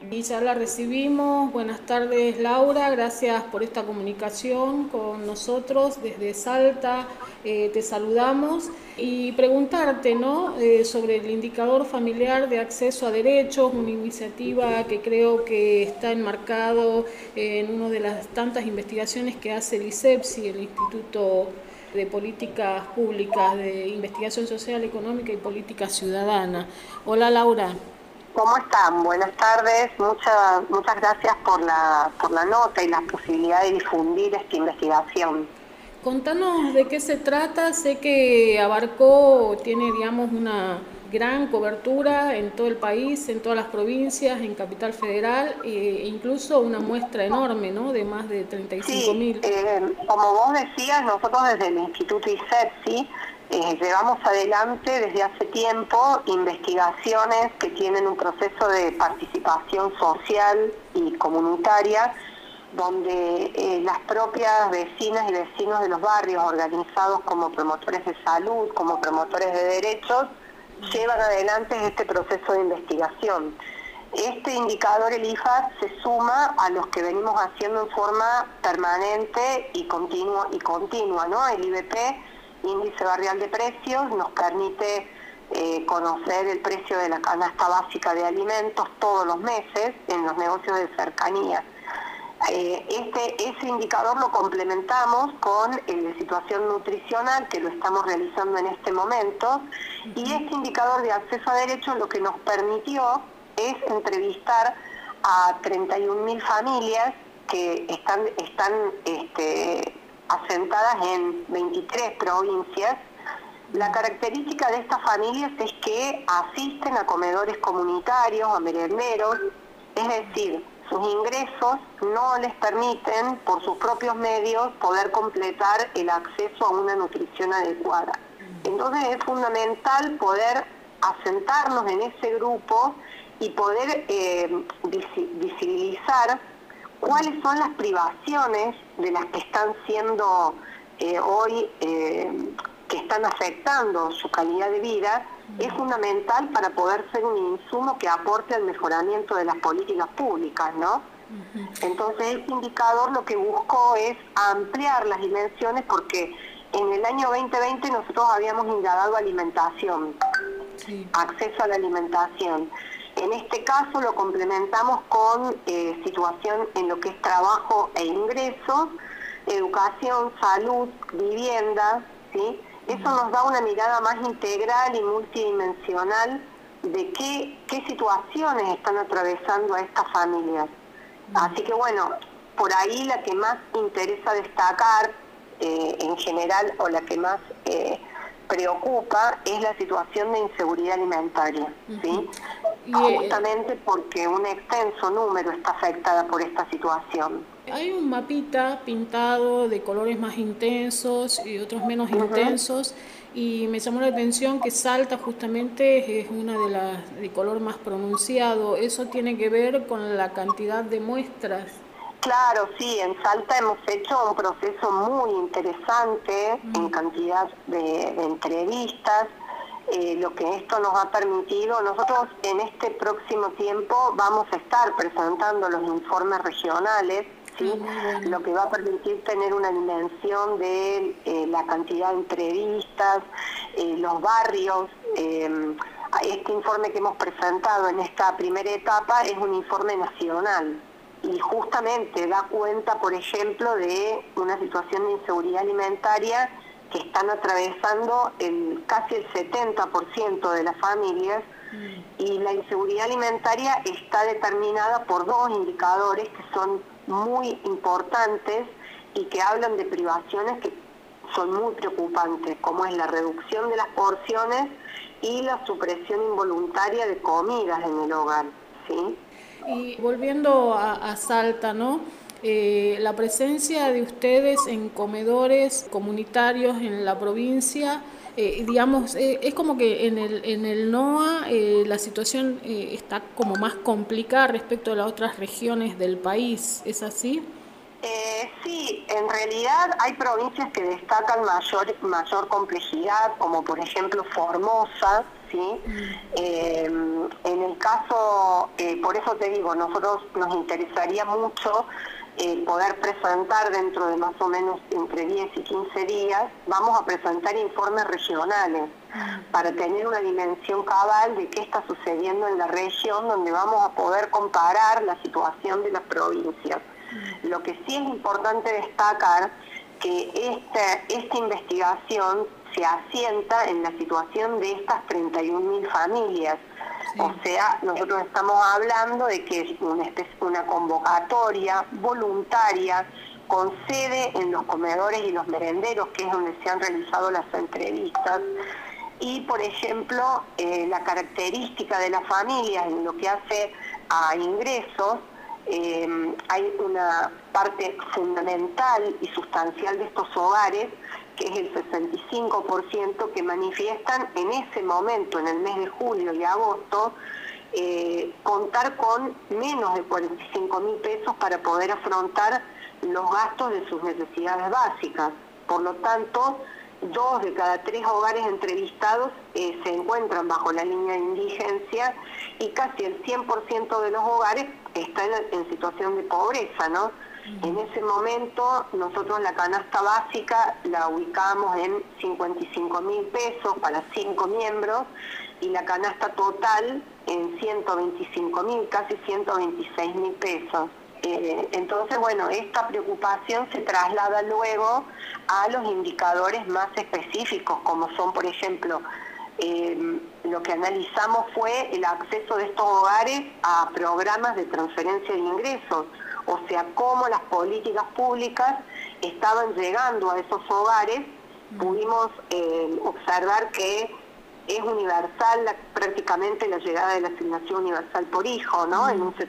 Y ya la recibimos. Buenas tardes, Laura. Gracias por esta comunicación con nosotros desde Salta. Te saludamos y preguntarte, ¿no? Sobre el indicador familiar de acceso a derechos, una iniciativa que creo que está enmarcado en una de las tantas investigaciones que hace el ISEPSI, el Instituto de Políticas Públicas de Investigación Social, Económica y Política Ciudadana. Hola, Laura. ¿Cómo están? Buenas tardes. Muchas gracias por la nota y la posibilidad de difundir esta investigación. Contanos de qué se trata. Sé que abarcó, tiene, digamos, una gran cobertura en todo el país, en todas las provincias, en Capital Federal, e incluso una muestra enorme, ¿no? De más de 35.000. Como vos decías, nosotros desde el Instituto ISEPSI llevamos adelante desde hace tiempo investigaciones que tienen un proceso de participación social y comunitaria, donde las propias vecinas y vecinos de los barrios, organizados como promotores de salud, como promotores de derechos, llevan adelante este proceso de investigación. Este indicador, el IFAD, se suma a los que venimos haciendo en forma permanente y continua, ¿no? El IBP, Índice Barrial de Precios, nos permite conocer el precio de la canasta básica de alimentos todos los meses en los negocios de cercanía. Ese indicador lo complementamos con el de situación nutricional, que lo estamos realizando en este momento, y este indicador de acceso a derechos lo que nos permitió es entrevistar a 31.000 familias que están asentadas en 23 provincias. La característica de estas familias es que asisten a comedores comunitarios, a merenderos, es decir, sus ingresos no les permiten, por sus propios medios, poder completar el acceso a una nutrición adecuada. Entonces es fundamental poder asentarnos en ese grupo y poder visibilizar cuáles son las privaciones de las que están siendo hoy, que están afectando su calidad de vida. Es fundamental para poder ser un insumo que aporte al mejoramiento de las políticas públicas, ¿no? Entonces, este indicador lo que buscó es ampliar las dimensiones, porque en el año 2020 nosotros habíamos indagado alimentación, acceso a la alimentación. En este caso lo complementamos con situación en lo que es trabajo e ingresos, educación, salud, vivienda, ¿sí? Eso nos da una mirada más integral y multidimensional de qué situaciones están atravesando a estas familias. Así que bueno, por ahí la que más interesa destacar en general, o la que más preocupa, es la situación de inseguridad alimentaria, ¿sí? Justamente porque un extenso número está afectada por esta situación. Hay un mapita pintado de colores más intensos y otros menos intensos, y me llamó la atención que Salta justamente es una de las de color más pronunciado. ¿Eso tiene que ver con la cantidad de muestras? Claro, sí, en Salta hemos hecho un proceso muy interesante en cantidad de entrevistas. Lo que esto nos ha permitido, nosotros en este próximo tiempo vamos a estar presentando los informes regionales, ¿sí? Lo que va a permitir tener una dimensión de la cantidad de entrevistas, los barrios. Este informe que hemos presentado en esta primera etapa es un informe nacional y justamente da cuenta, por ejemplo, de una situación de inseguridad alimentaria que están atravesando casi el 70% de las familias, y la inseguridad alimentaria está determinada por dos indicadores que son muy importantes y que hablan de privaciones que son muy preocupantes, como es la reducción de las porciones y la supresión involuntaria de comidas en el hogar, ¿sí? Y volviendo a Salta, ¿no? La presencia de ustedes en comedores comunitarios en la provincia, digamos, es como que en el NOA la situación está como más complicada respecto a las otras regiones del país, ¿es así? Sí, en realidad hay provincias que destacan mayor complejidad, como por ejemplo Formosa, ¿sí? En el caso, por eso te digo, nosotros nos interesaría mucho poder presentar dentro de más o menos entre 10 y 15 días, vamos a presentar informes regionales para tener una dimensión cabal de qué está sucediendo en la región, donde vamos a poder comparar la situación de las provincias. Lo que sí es importante destacar que esta investigación se asienta en la situación de estas 31.000 familias. Sí. O sea, nosotros estamos hablando de que es una convocatoria voluntaria con sede en los comedores y los merenderos, que es donde se han realizado las entrevistas. Y, por ejemplo, la característica de las familias en lo que hace a ingresos, hay una parte fundamental y sustancial de estos hogares, que es el 65%, que manifiestan en ese momento, en el mes de julio y agosto, contar con menos de 45.000 pesos para poder afrontar los gastos de sus necesidades básicas. Por lo tanto, 2 de cada 3 hogares entrevistados se encuentran bajo la línea de indigencia y casi el 100% de los hogares están en situación de pobreza, ¿no? En ese momento nosotros la canasta básica la ubicamos en 55.000 pesos para 5 miembros y la canasta total en 125.000, casi 126.000 pesos. Entonces, bueno, esta preocupación se traslada luego a los indicadores más específicos, como son, por ejemplo, lo que analizamos fue el acceso de estos hogares a programas de transferencia de ingresos, o sea, cómo las políticas públicas estaban llegando a esos hogares. Pudimos observar que es universal prácticamente la llegada de la asignación universal por hijo, ¿no? En un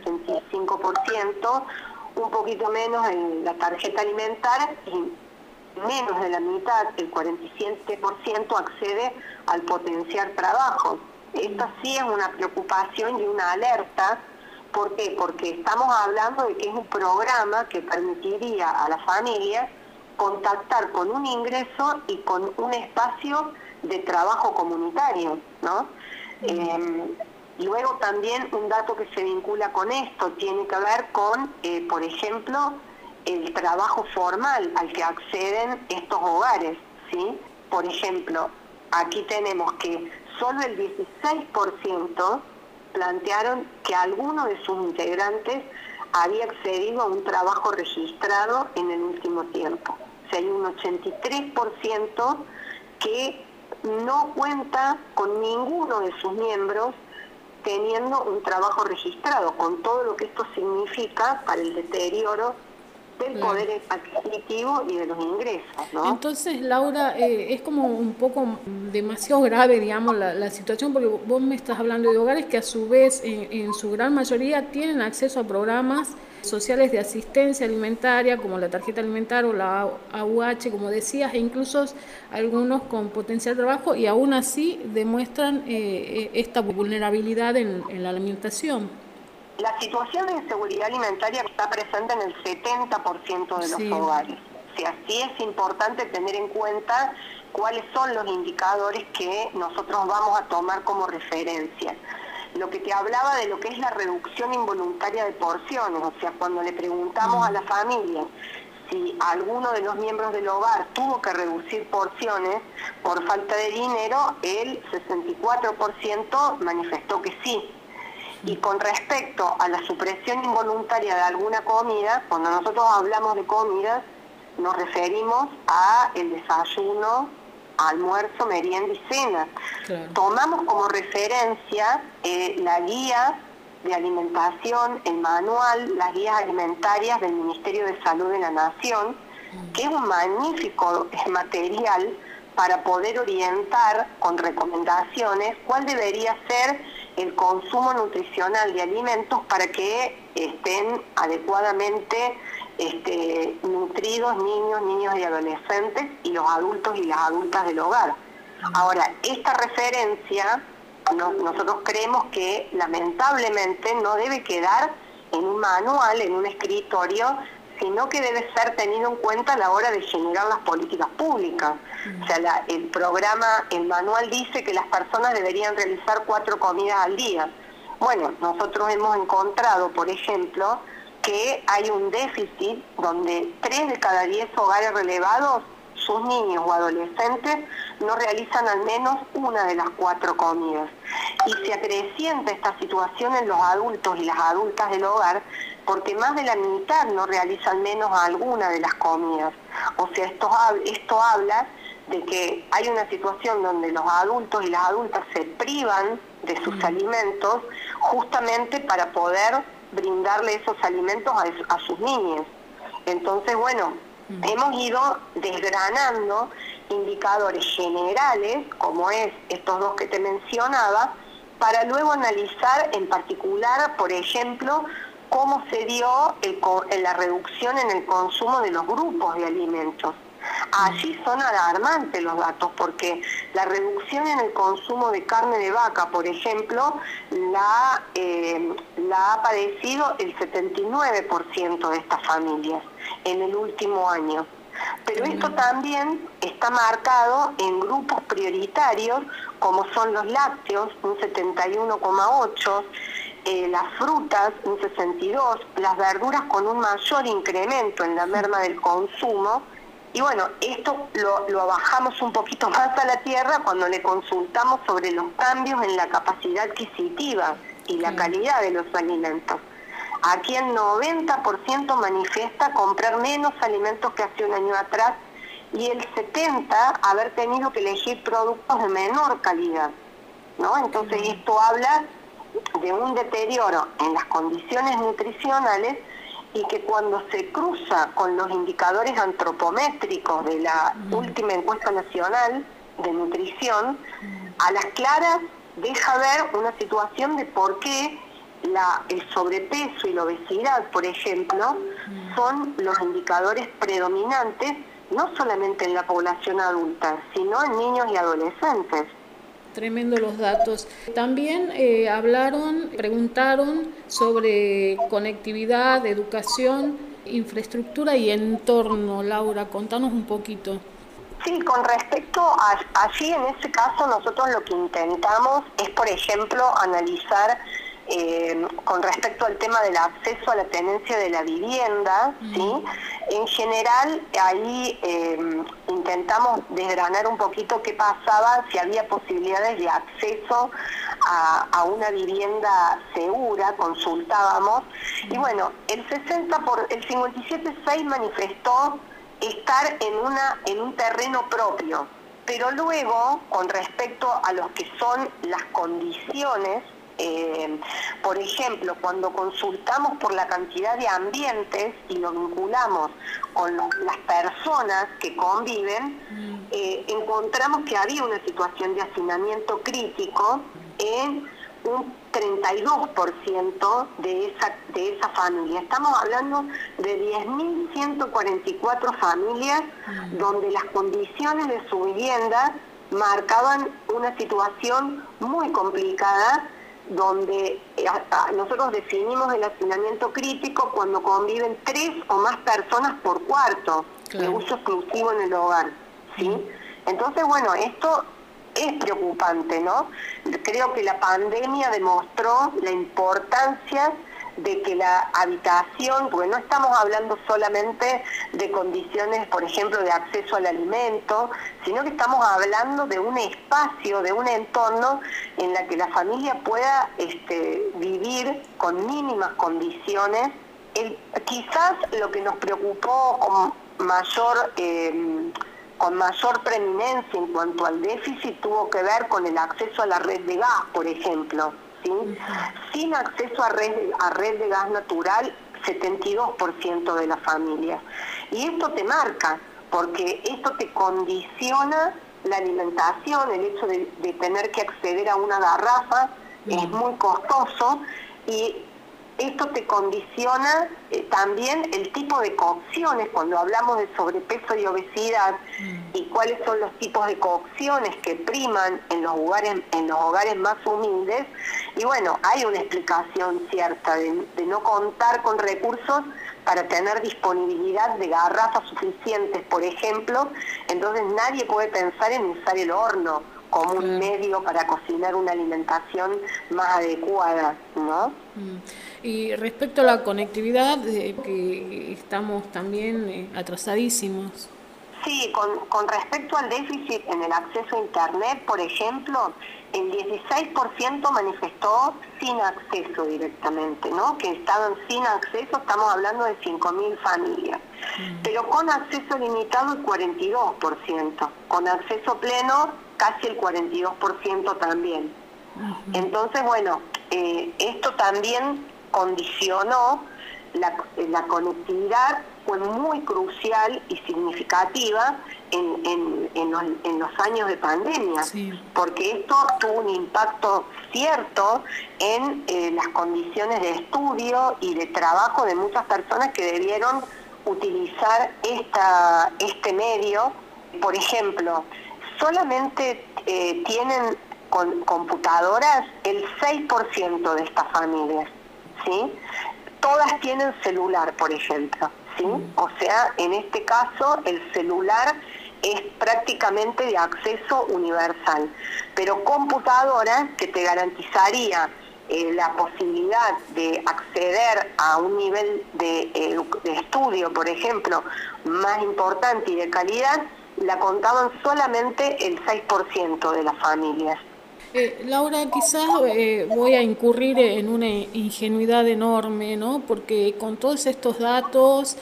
75%, un poquito menos en la tarjeta alimentaria y menos de la mitad, el 47%, accede al potenciar trabajo. Esta sí es una preocupación y una alerta. ¿Por qué? Porque estamos hablando de que es un programa que permitiría a las familias contactar con un ingreso y con un espacio de trabajo comunitario, ¿no? Luego también un dato que se vincula con esto tiene que ver con, por ejemplo, el trabajo formal al que acceden estos hogares, ¿sí? Por ejemplo, aquí tenemos que solo el 16% plantearon que alguno de sus integrantes había accedido a un trabajo registrado en el último tiempo. O sea, hay un 83% que no cuenta con ninguno de sus miembros teniendo un trabajo registrado, con todo lo que esto significa para el deterioro del poder adquisitivo y de los ingresos, ¿no? Entonces, Laura, es como un poco demasiado grave, digamos, la situación, porque vos me estás hablando de hogares que a su vez, en su gran mayoría, tienen acceso a programas sociales de asistencia alimentaria, como la tarjeta alimentaria o la AUH, como decías, e incluso algunos con potencial de trabajo, y aún así demuestran esta vulnerabilidad en la alimentación. La situación de inseguridad alimentaria está presente en el 70% de los hogares. O sea, sí es importante tener en cuenta cuáles son los indicadores que nosotros vamos a tomar como referencia. Lo que te hablaba de lo que es la reducción involuntaria de porciones, o sea, cuando le preguntamos a la familia si alguno de los miembros del hogar tuvo que reducir porciones por falta de dinero, el 64% manifestó que sí. Y con respecto a la supresión involuntaria de alguna comida, cuando nosotros hablamos de comidas, nos referimos a el desayuno, almuerzo, merienda y cena. Claro. Tomamos como referencia la guía de alimentación, el manual, las guías alimentarias del Ministerio de Salud de la Nación, que es un magnífico material para poder orientar con recomendaciones cuál debería ser el consumo nutricional de alimentos para que estén adecuadamente nutridos niños y adolescentes y los adultos y las adultas del hogar. Ahora, esta referencia nosotros creemos que lamentablemente no debe quedar en un manual, en un escritorio, sino que debe ser tenido en cuenta a la hora de generar las políticas públicas. O sea, el manual dice que las personas deberían realizar 4 comidas al día. Bueno, nosotros hemos encontrado, por ejemplo, que hay un déficit donde 3 de cada 10 hogares relevados, sus niños o adolescentes no realizan al menos una de las 4 comidas. Y se acrecienta esta situación en los adultos y las adultas del hogar, porque más de la mitad no realiza al menos alguna de las comidas. O sea, esto habla de que hay una situación donde los adultos y las adultas se privan de sus alimentos justamente para poder brindarle esos alimentos a sus niños. Entonces, bueno, hemos ido desgranando indicadores generales, como es estos 2 que te mencionaba, para luego analizar en particular, por ejemplo, cómo se dio la reducción en el consumo de los grupos de alimentos. Allí son alarmantes los datos, porque la reducción en el consumo de carne de vaca, por ejemplo, la ha padecido el 79% de estas familias en el último año. Pero esto también está marcado en grupos prioritarios, como son los lácteos, un 71,8%, las frutas, un 62%, las verduras con un mayor incremento en la merma del consumo. Y bueno, esto lo bajamos un poquito más a la tierra cuando le consultamos sobre los cambios en la capacidad adquisitiva y la calidad de los alimentos. Aquí el 90% manifiesta comprar menos alimentos que hace un año atrás y el 70% haber tenido que elegir productos de menor calidad, ¿no? Entonces esto habla de un deterioro en las condiciones nutricionales, y que cuando se cruza con los indicadores antropométricos de la última encuesta nacional de nutrición, a las claras deja ver una situación de por qué el sobrepeso y la obesidad, por ejemplo, son los indicadores predominantes, no solamente en la población adulta, sino en niños y adolescentes. Tremendo los datos. También preguntaron sobre conectividad, educación, infraestructura y entorno. Laura, contanos un poquito. Sí, con respecto a allí, en ese caso, nosotros lo que intentamos es, por ejemplo, analizar con respecto al tema del acceso a la tenencia de la vivienda, ¿sí? En general, ahí intentamos desgranar un poquito qué pasaba, si había posibilidades de acceso a una vivienda segura, consultábamos, y bueno, el 57,6 manifestó estar en un terreno propio, pero luego, con respecto a lo que son las condiciones, por ejemplo, cuando consultamos por la cantidad de ambientes y lo vinculamos con las personas que conviven, encontramos que había una situación de hacinamiento crítico en un 32% de esa familia. Estamos hablando de 10.144 familias donde las condiciones de su vivienda marcaban una situación muy complicada, donde nosotros definimos el hacinamiento crítico cuando conviven 3 o más personas por cuarto, de uso exclusivo en el hogar, ¿sí? Entonces, bueno, esto es preocupante, ¿no? Creo que la pandemia demostró la importancia de que la habitación, porque no estamos hablando solamente de condiciones, por ejemplo, de acceso al alimento, sino que estamos hablando de un espacio, de un entorno en la que la familia pueda vivir con mínimas condiciones. Quizás lo que nos preocupó con mayor preeminencia en cuanto al déficit tuvo que ver con el acceso a la red de gas, por ejemplo, ¿sí? Sin acceso a red de gas natural, 72% de las familias. Y esto te marca, porque esto te condiciona la alimentación, el hecho de tener que acceder a una garrafa es muy costoso, y esto te condiciona también el tipo de cocciones, cuando hablamos de sobrepeso y obesidad, y cuáles son los tipos de cocciones que priman en los hogares más humildes. Y bueno, hay una explicación cierta de no contar con recursos para tener disponibilidad de garrafas suficientes, por ejemplo. Entonces nadie puede pensar en usar el horno como un medio para cocinar una alimentación más adecuada, ¿no? Y respecto a la conectividad, que estamos también atrasadísimos. Sí, con respecto al déficit en el acceso a Internet, por ejemplo, el 16% manifestó sin acceso directamente, ¿no? Que estaban sin acceso, estamos hablando de 5.000 familias. Pero con acceso limitado el 42%, con acceso pleno casi el 42% también. Entonces, bueno, esto también condicionó la conectividad, fue muy crucial y significativa en los años de pandemia, porque esto tuvo un impacto cierto en las condiciones de estudio y de trabajo de muchas personas que debieron utilizar este medio. Por ejemplo, solamente tienen computadoras el 6% de estas familias, ¿sí? Todas tienen celular, por ejemplo, ¿sí? O sea, en este caso el celular es prácticamente de acceso universal, pero computadoras que te garantizaría la posibilidad de acceder a un nivel de estudio, por ejemplo, más importante y de calidad, la contaban solamente el 6% de las familias. Laura, quizás voy a incurrir en una ingenuidad enorme, ¿no? Porque con todos estos datos,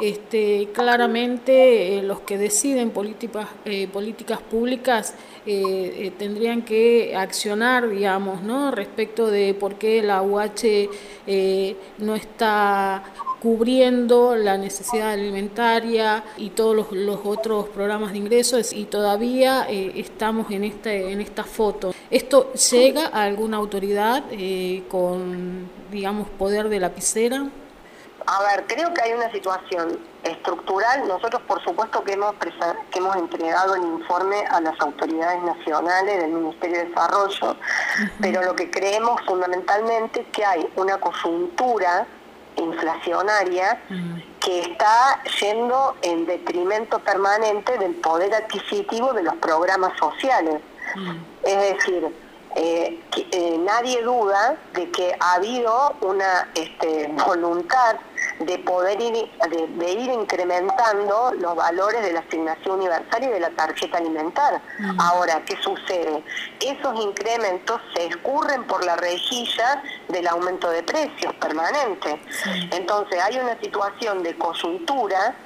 claramente los que deciden políticas públicas tendrían que accionar, digamos, ¿no? Respecto de por qué la UH no está cubriendo la necesidad alimentaria y todos los otros programas de ingresos, y todavía estamos en esta foto. ¿Esto llega a alguna autoridad con, digamos, poder de lapicera? A ver, creo que hay una situación estructural. Nosotros, por supuesto, que hemos entregado el informe a las autoridades nacionales del Ministerio de Desarrollo, pero lo que creemos fundamentalmente es que hay una coyuntura inflacionaria que está yendo en detrimento permanente del poder adquisitivo de los programas sociales. Es decir, nadie duda de que ha habido una voluntad de poder de ir incrementando los valores de la asignación universal y de la tarjeta alimentar. Ahora, ¿qué sucede? Esos incrementos se escurren por la rejilla del aumento de precios permanente. Entonces hay una situación de coyuntura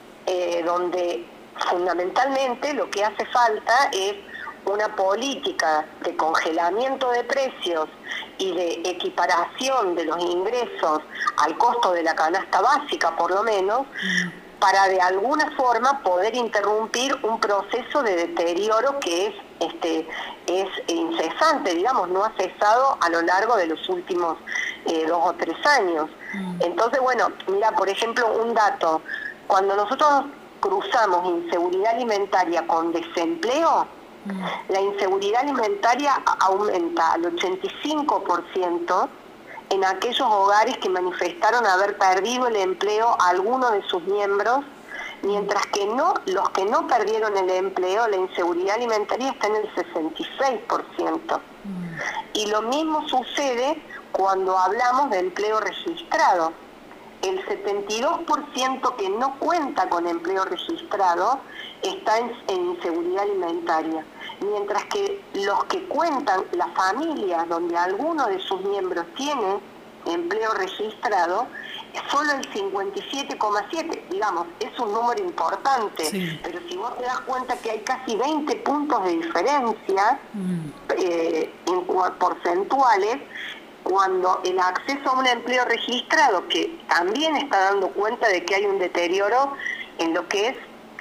donde fundamentalmente lo que hace falta es una política de congelamiento de precios y de equiparación de los ingresos al costo de la canasta básica, por lo menos, para de alguna forma poder interrumpir un proceso de deterioro que es incesante, digamos, no ha cesado a lo largo de los últimos 2 o 3 años. Entonces, bueno, mira, por ejemplo, un dato: cuando nosotros cruzamos inseguridad alimentaria con desempleo, la inseguridad alimentaria aumenta al 85% en aquellos hogares que manifestaron haber perdido el empleo a alguno de sus miembros, mientras que los que no perdieron el empleo, la inseguridad alimentaria está en el 66%. Y lo mismo sucede cuando hablamos de empleo registrado. El 72% que no cuenta con empleo registrado está en inseguridad alimentaria, mientras que los que cuentan, las familias donde alguno de sus miembros tiene empleo registrado, solo el 57,7%, digamos, es un número importante, pero si vos te das cuenta que hay casi 20 puntos de diferencia porcentuales, cuando el acceso a un empleo registrado, que también está dando cuenta de que hay un deterioro en lo que es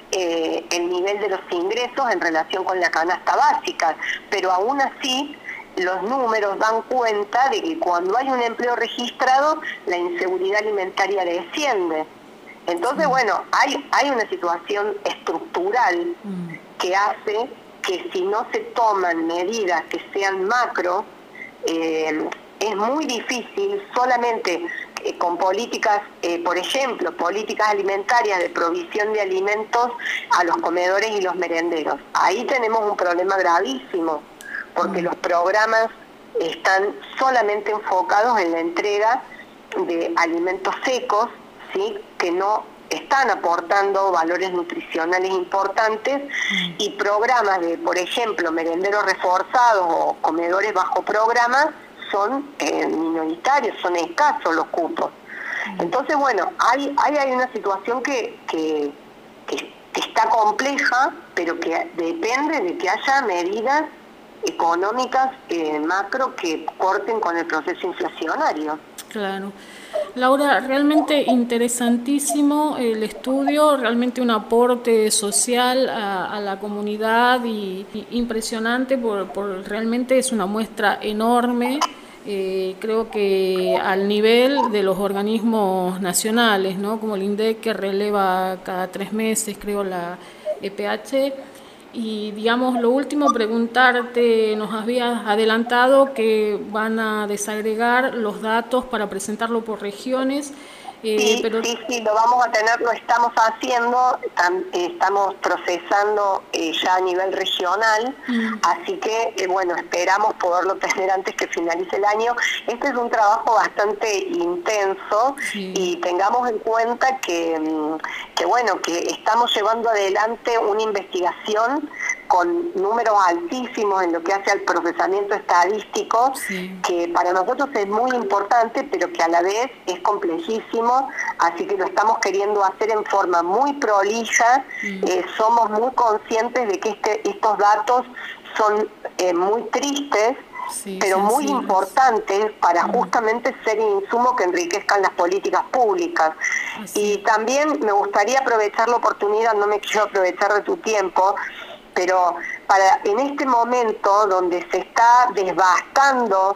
el nivel de los ingresos en relación con la canasta básica, pero aún así los números dan cuenta de que cuando hay un empleo registrado, la inseguridad alimentaria desciende. Entonces, bueno, hay una situación estructural que hace que si no se toman medidas que sean macro, es muy difícil solamente con políticas, por ejemplo, políticas alimentarias de provisión de alimentos a los comedores y los merenderos. Ahí tenemos un problema gravísimo, porque los programas están solamente enfocados en la entrega de alimentos secos, ¿sí?, que no están aportando valores nutricionales importantes, y programas de, por ejemplo, merenderos reforzados o comedores bajo programa son minoritarios, son escasos los cupos. Entonces, bueno, hay una situación que está compleja, pero que depende de que haya medidas económicas macro que corten con el proceso inflacionario. Claro. Laura, realmente interesantísimo el estudio, realmente un aporte social a la comunidad y impresionante, realmente es una muestra enorme, creo que al nivel de los organismos nacionales, ¿no?, como el INDEC, que releva cada 3 meses, creo, la EPH. Y digamos, lo último, preguntarte, nos habías adelantado que van a desagregar los datos para presentarlo por regiones. Sí, lo vamos a tener, lo estamos haciendo, estamos procesando ya a nivel regional, así que bueno, esperamos poderlo tener antes que finalice el año. Este es un trabajo bastante intenso, y tengamos en cuenta que bueno, que estamos llevando adelante una investigación con números altísimos en lo que hace al procesamiento estadístico, que para nosotros es muy importante, pero que a la vez es complejísimo, así que lo estamos queriendo hacer en forma muy prolija. Somos muy conscientes de que estos datos son muy tristes, pero muy importantes para justamente ser insumo que enriquezcan las políticas públicas. Y también me gustaría aprovechar la oportunidad, no me quiero aprovechar de tu tiempo, pero en este momento donde se está desbastando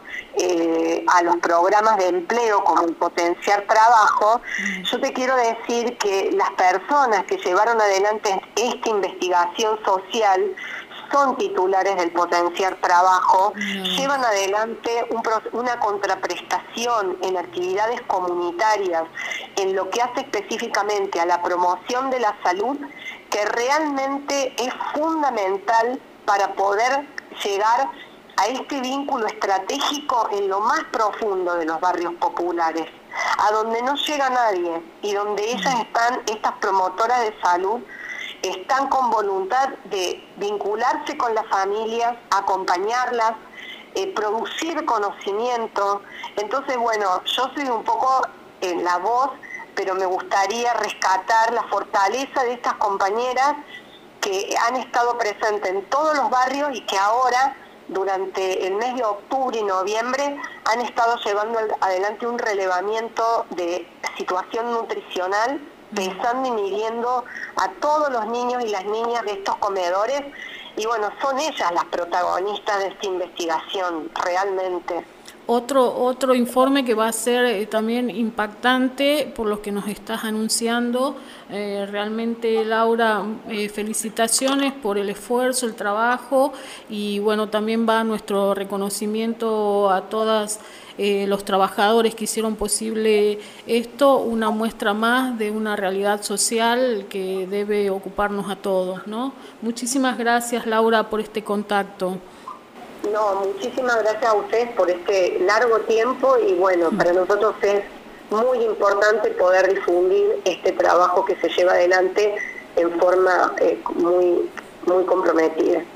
a los programas de empleo como el potenciar trabajo, yo te quiero decir que las personas que llevaron adelante esta investigación social son titulares del potenciar trabajo, llevan adelante una contraprestación en actividades comunitarias, en lo que hace específicamente a la promoción de la salud, que realmente es fundamental para poder llegar a este vínculo estratégico en lo más profundo de los barrios populares, a donde no llega nadie y donde ellas están, estas promotoras de salud, están con voluntad de vincularse con las familias, acompañarlas, producir conocimiento. Entonces, bueno, yo soy un poco la voz, pero me gustaría rescatar la fortaleza de estas compañeras que han estado presentes en todos los barrios y que ahora, durante el mes de octubre y noviembre, han estado llevando adelante un relevamiento de situación nutricional, pensando y midiendo a todos los niños y las niñas de estos comedores, y bueno, son ellas las protagonistas de esta investigación, realmente. Otro informe que va a ser también impactante por lo que nos estás anunciando. Realmente, Laura, felicitaciones por el esfuerzo, el trabajo, y bueno, también va nuestro reconocimiento a todas los trabajadores que hicieron posible esto, una muestra más de una realidad social que debe ocuparnos a todos, ¿no? Muchísimas gracias, Laura, por este contacto. No, muchísimas gracias a ustedes por este largo tiempo, y bueno, para nosotros es muy importante poder difundir este trabajo que se lleva adelante en forma muy comprometida.